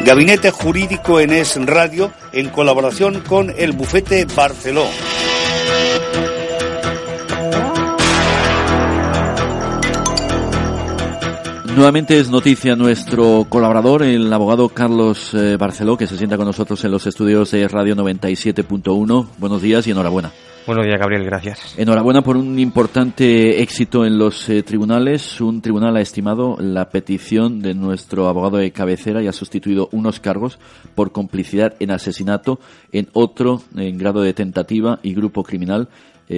Gabinete Jurídico en Es Radio, en colaboración con el Bufete Barceló. Nuevamente es noticia nuestro colaborador, el abogado Carlos Barceló, que se sienta con nosotros en los estudios de Radio 97.1. Buenos días y enhorabuena. Buenos días, Gabriel, gracias. Enhorabuena por un importante éxito en los tribunales. Un tribunal ha estimado la petición de nuestro abogado de cabecera y ha sustituido unos cargos por complicidad en asesinato en otro en grado de tentativa y grupo criminal,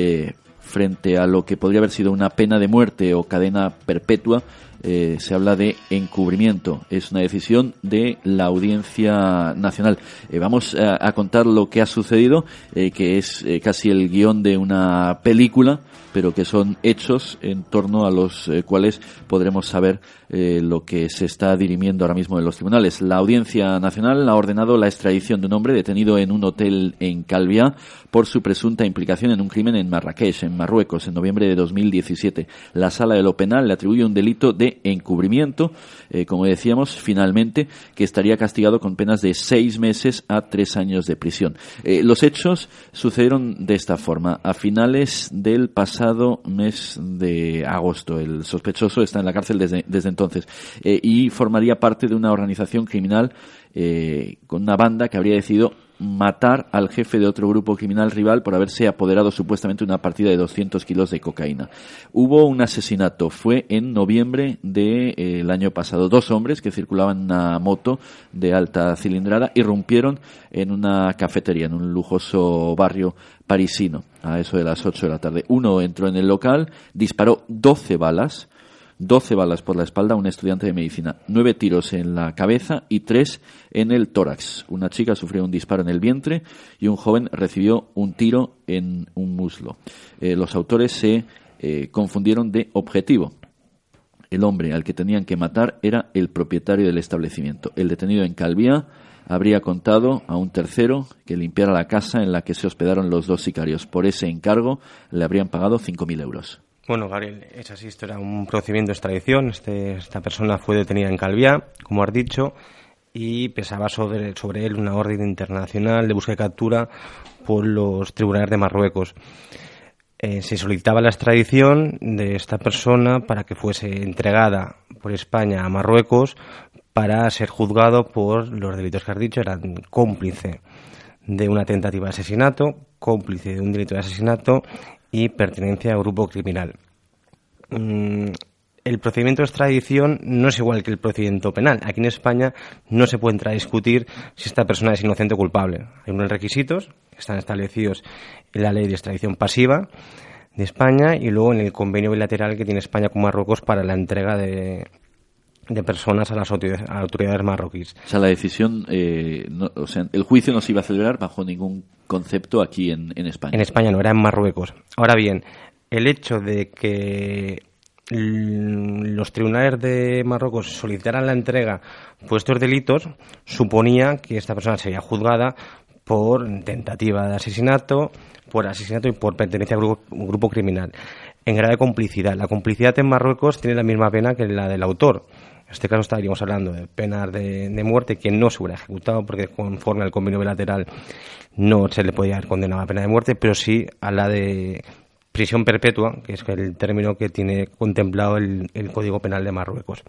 frente a lo que podría haber sido una pena de muerte o cadena perpetua. Se habla de encubrimiento. Es una decisión de la Audiencia Nacional. Vamos a contar lo que ha sucedido, que es casi el guión de una película, pero que son hechos en torno a los cuales podremos saber lo que se está dirimiendo ahora mismo en los tribunales. La Audiencia Nacional ha ordenado la extradición de un hombre detenido en un hotel en Calviá por su presunta implicación en un crimen en Marrakech, en Marruecos, en noviembre de 2017. La Sala de lo Penal le atribuye un delito de encubrimiento, como decíamos, finalmente, que estaría castigado con penas de 6 meses a 3 años de prisión. Los hechos sucedieron de esta forma. A finales del pasado mes de agosto, el sospechoso está en la cárcel desde entonces y formaría parte de una organización criminal con una banda que habría decidido matar al jefe de otro grupo criminal rival por haberse apoderado supuestamente de una partida de 200 kilos de cocaína. Hubo un asesinato, fue en noviembre del año pasado. 2 hombres que circulaban en una moto de alta cilindrada irrumpieron en una cafetería en un lujoso barrio parisino a eso de las 8 de la tarde. Uno entró en el local, disparó 12 balas por la espalda a un estudiante de medicina, 9 tiros en la cabeza y 3 en el tórax. Una chica sufrió un disparo en el vientre y un joven recibió un tiro en un muslo. Los autores se confundieron de objetivo. El hombre al que tenían que matar era el propietario del establecimiento. El detenido en Calviá habría contado a un tercero que limpiara la casa en la que se hospedaron los 2 sicarios. Por ese encargo le habrían pagado 5.000 euros. Bueno, Gabriel, es así, esto era un procedimiento de extradición. Esta persona fue detenida en Calviá, como has dicho, y pesaba sobre él una orden internacional de búsqueda y captura por los tribunales de Marruecos. Se solicitaba la extradición de esta persona para que fuese entregada por España a Marruecos para ser juzgado por los delitos que has dicho. Eran cómplice de una tentativa de asesinato, cómplice de un delito de asesinato y pertenencia a grupo criminal. El procedimiento de extradición no es igual que el procedimiento penal. Aquí en España no se puede entrar a discutir si esta persona es inocente o culpable. Hay unos requisitos que están establecidos en la ley de extradición pasiva de España y luego en el convenio bilateral que tiene España con Marruecos para la entrega de personas a las autoridades marroquíes. O sea, la decisión, el juicio no se iba a celebrar bajo ningún concepto aquí en España. En España no, era en Marruecos. Ahora bien, el hecho de que los tribunales de Marruecos solicitaran la entrega por estos delitos suponía que esta persona sería juzgada por tentativa de asesinato, por asesinato y por pertenencia a un grupo criminal en grado de complicidad. La complicidad en Marruecos tiene la misma pena que la del autor. En este caso estaríamos hablando de penas de muerte que no se hubiera ejecutado porque conforme al convenio bilateral no se le podía haber condenado a pena de muerte, pero sí a la de prisión perpetua, que es el término que tiene contemplado el Código Penal de Marruecos.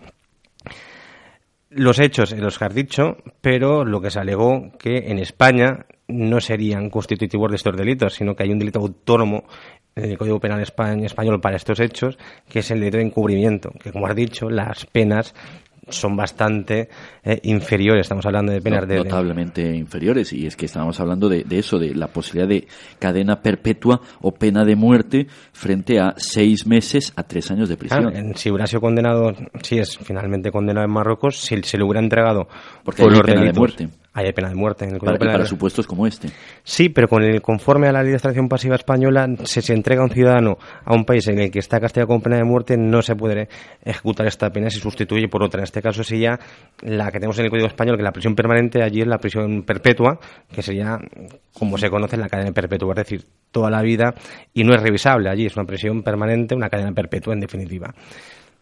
Los hechos en los que has dicho, pero lo que se alegó que en España no serían constitutivos de estos delitos, sino que hay un delito autónomo en el Código Penal español para estos hechos, que es el delito de encubrimiento, que como has dicho, las penas son bastante inferiores. Estamos hablando de penas notablemente inferiores, y es que estábamos hablando de eso, de la posibilidad de cadena perpetua o pena de muerte frente a 6 meses a 3 años de prisión. Si hubiera sido condenado, si es finalmente condenado en Marruecos, si se le hubiera entregado porque hay pena de muerte. Hay pena de muerte en el Código Penal. Para supuestos como este. Sí, pero conforme a la ley de extradición pasiva española, si se entrega a un ciudadano a un país en el que está castigado con pena de muerte, no se puede ejecutar esta pena, se sustituye por otra. En este caso sería la que tenemos en el Código Español, que la prisión permanente, allí es la prisión perpetua, que sería, como se conoce, la cadena perpetua, es decir, toda la vida, y no es revisable allí, es una prisión permanente, una cadena perpetua en definitiva.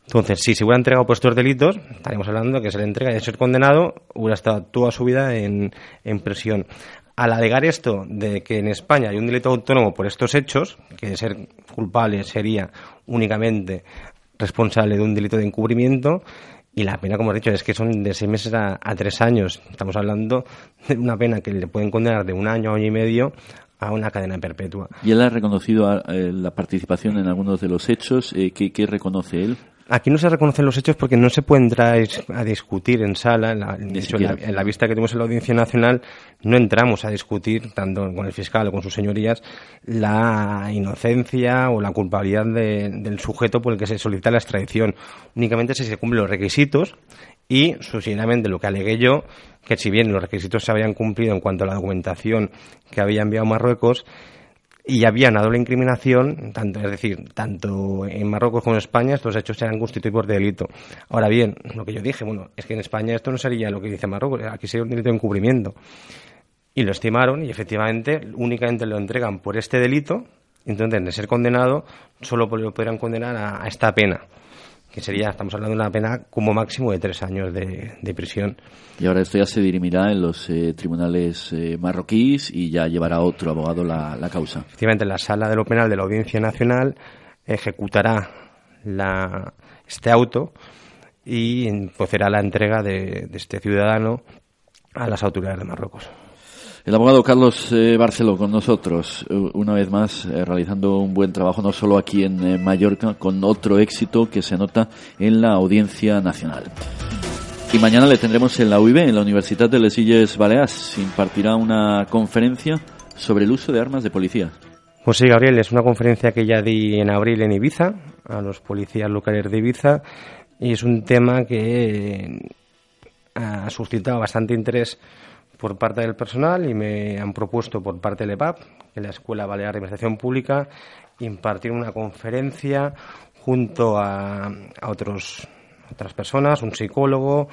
Entonces, si se hubiera entregado por estos delitos, estaríamos hablando que se le entrega y de ser condenado, hubiera estado toda su vida en prisión. Al alegar esto de que en España hay un delito autónomo por estos hechos, que de ser culpable sería únicamente responsable de un delito de encubrimiento, y la pena, como he dicho, es que son de 6 meses a 3 años. Estamos hablando de una pena que le pueden condenar de 1 año, año y medio, a una cadena perpetua. ¿Y él ha reconocido la participación en algunos de los hechos? ¿Qué reconoce él? Aquí no se reconocen los hechos porque no se puede entrar a discutir en sala. De hecho, en la vista que tuvimos en la Audiencia Nacional no entramos a discutir, tanto con el fiscal o con sus señorías, la inocencia o la culpabilidad del sujeto por el que se solicita la extradición. Únicamente si se cumplen los requisitos y, subsidiariamente, lo que alegué yo, que si bien los requisitos se habían cumplido en cuanto a la documentación que había enviado Marruecos, y había una doble incriminación, tanto en Marruecos como en España, estos hechos serán constituidos por delito. Ahora bien, lo que yo dije, es que en España esto no sería lo que dice Marruecos, aquí sería un delito de encubrimiento. Y lo estimaron y efectivamente únicamente lo entregan por este delito, entonces de ser condenado solo lo podrán condenar a esta pena, que sería, estamos hablando de una pena como máximo de 3 años de prisión. Y ahora esto ya se dirimirá en los tribunales marroquíes y ya llevará otro abogado la causa. Efectivamente, la Sala de lo Penal de la Audiencia Nacional ejecutará este auto y procederá la entrega de este ciudadano a las autoridades de Marruecos. El abogado Carlos Barceló con nosotros, una vez más realizando un buen trabajo, no solo aquí en Mallorca, con otro éxito que se nota en la Audiencia Nacional. Y mañana le tendremos en la UiB, en la Universitat de les Illes Balears. Impartirá una conferencia sobre el uso de armas de policía. Pues sí, Gabriel, es una conferencia que ya di en abril en Ibiza, a los policías locales de Ibiza, y es un tema que ha suscitado bastante interés por parte del personal y me han propuesto por parte del EBAP, que es la Escuela Balear de Administración Pública, impartir una conferencia junto a otras personas, un psicólogo,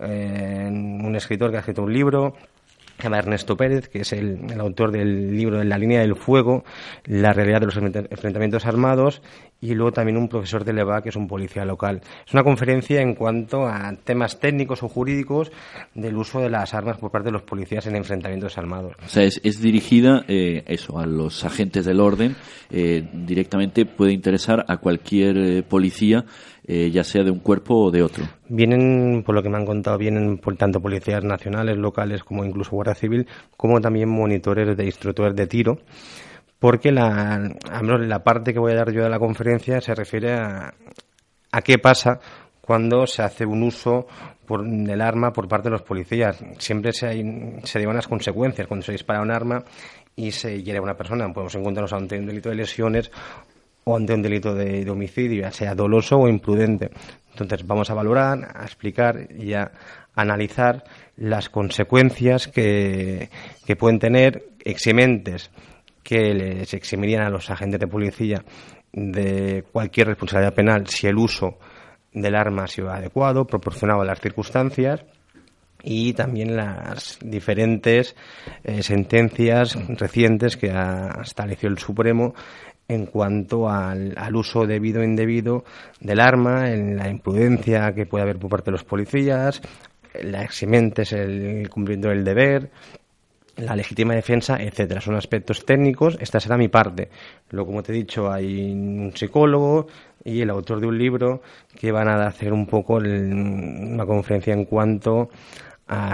un escritor que ha escrito un libro, se llama Ernesto Pérez, que es el autor del libro En la línea del fuego, la realidad de los enfrentamientos armados, y luego también un profesor de EBA, que es un policía local. Es una conferencia en cuanto a temas técnicos o jurídicos del uso de las armas por parte de los policías en enfrentamientos armados. O sea, es dirigida a los agentes del orden, directamente puede interesar a cualquier policía, ya sea de un cuerpo o de otro. Vienen, por lo que me han contado, tanto policías nacionales, locales, como incluso Guardia Civil, como también monitores de instructores de tiro, porque al menos la parte que voy a dar yo de la conferencia se refiere a qué pasa cuando se hace un uso del arma por parte de los policías. Siempre se llevan las consecuencias cuando se dispara un arma y se hiere a una persona. Podemos encontrarnos ante un delito de lesiones o ante un delito de homicidio, ya sea doloso o imprudente. Entonces vamos a valorar, a explicar y a analizar las consecuencias que pueden tener eximentes que les eximirían a los agentes de policía de cualquier responsabilidad penal si el uso del arma ha sido adecuado, proporcionado a las circunstancias, y también las diferentes sentencias recientes que ha establecido el Supremo en cuanto al uso debido o indebido del arma, en la imprudencia que puede haber por parte de los policías, la eximente es el cumplimiento del deber, la legítima defensa, etcétera. Son aspectos técnicos. Esta será mi parte. Luego, como te he dicho, hay un psicólogo y el autor de un libro que van a hacer un poco una conferencia en cuanto a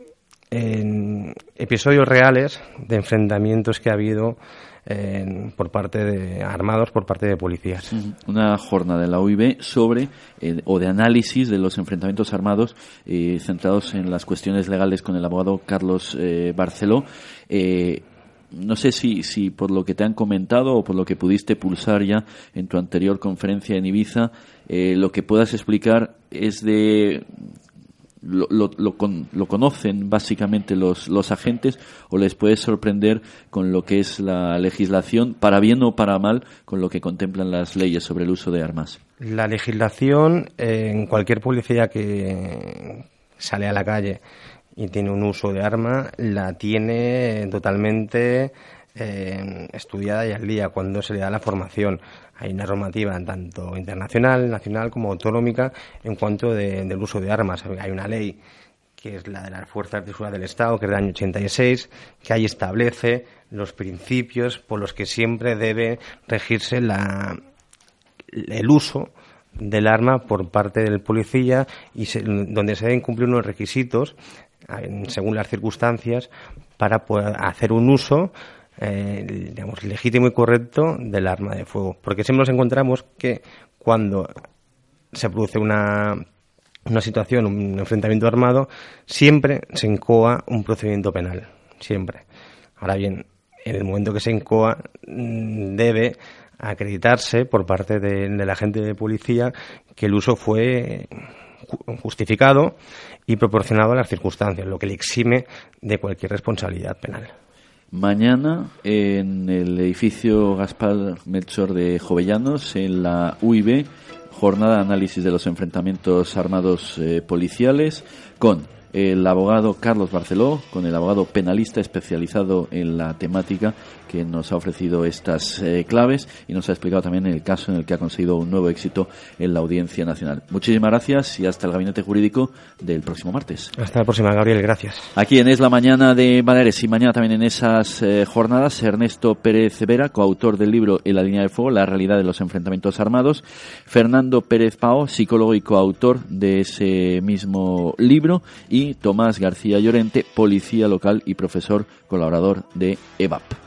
episodios reales de enfrentamientos que ha habido por parte de armados, por parte de policías. Una jornada de la UiB sobre o de análisis de los enfrentamientos armados centrados en las cuestiones legales con el abogado Carlos Barceló. No sé si por lo que te han comentado o por lo que pudiste pulsar ya en tu anterior conferencia en Ibiza, lo que puedas explicar es de... ¿Lo conocen básicamente los agentes o les puede sorprender con lo que es la legislación, para bien o para mal, con lo que contemplan las leyes sobre el uso de armas? La legislación, en cualquier policía que sale a la calle y tiene un uso de arma, la tiene totalmente estudiada y al día cuando se le da la formación. Hay una normativa tanto internacional, nacional como autonómica en cuanto del uso de armas. Hay una ley que es la de las Fuerzas de Seguridad del Estado, que es del año 86, que ahí establece los principios por los que siempre debe regirse el uso del arma por parte del policía y donde se deben cumplir unos requisitos según las circunstancias para poder hacer un uso legítimo y correcto del arma de fuego. Porque siempre nos encontramos que cuando se produce una situación, un enfrentamiento armado, siempre se incoa un procedimiento penal, siempre. Ahora bien, en el momento que se incoa debe acreditarse por parte del agente de policía que el uso fue justificado y proporcionado a las circunstancias, lo que le exime de cualquier responsabilidad penal. Mañana, en el edificio Gaspar Melchor de Jovellanos, en la UIB, jornada de análisis de los enfrentamientos armados policiales, con el abogado Carlos Barceló, con el abogado penalista especializado en la temática, que nos ha ofrecido estas claves y nos ha explicado también el caso en el que ha conseguido un nuevo éxito en la Audiencia Nacional. Muchísimas gracias y hasta el Gabinete Jurídico del próximo martes. Hasta la próxima, Gabriel, gracias. Aquí en Es la Mañana de Baleares y mañana también en esas jornadas, Ernesto Pérez Vera, coautor del libro En la línea de fuego, la realidad de los enfrentamientos armados, Fernando Pérez Pao, psicólogo y coautor de ese mismo libro, y Tomás García Llorente, policía local y profesor colaborador de EVAP.